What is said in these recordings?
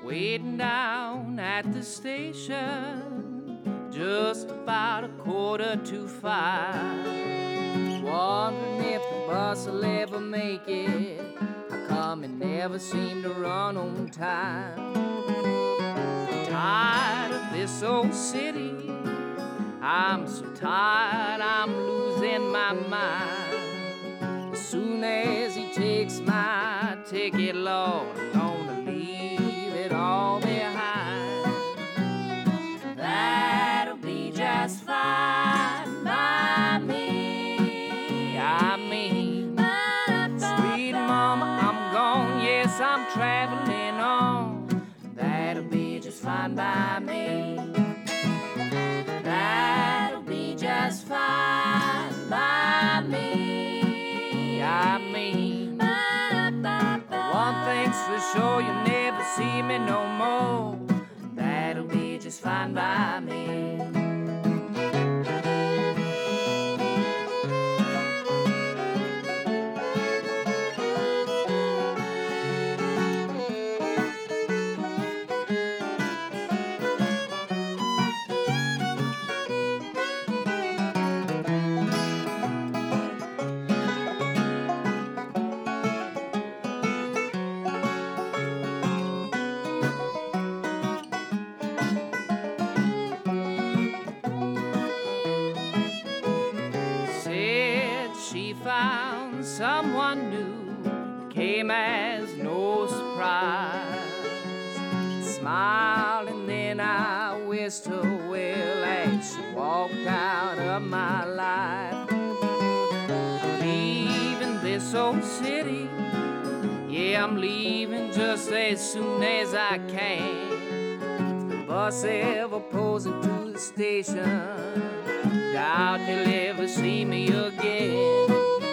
waiting down at the station, just about 4:45. Wondering if the bus will ever make it. How come it never seemed to run on time? Tired of this old city, I'm so tired I'm losing my mind. As soon as he takes my ticket, Lord, I'm gonna leave it all behind. That'll be just fine by me. I mean, sweet mama, I'm gone, yes, I'm traveling on. That'll be just fine by me. That'll be just fine by me. I mean, one thing's for sure, you'll never see me no more. That'll be just fine by me. She found someone new, came as no surprise. Smiled and then I wished her well as she walked out of my life. Leaving this old city, yeah, I'm leaving just as soon as I can. If the bus ever pulls into the station, doubt you'll ever see me again.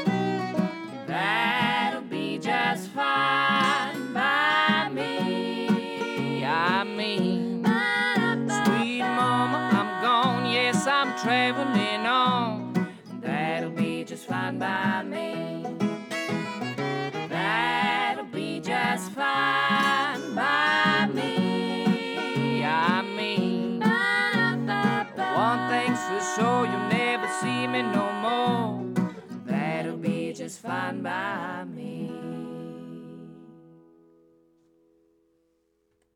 That'll be just fine by me. I mean, sweet mama, I'm gone, yes, I'm traveling on. That'll be just fine by me. That'll be just fine.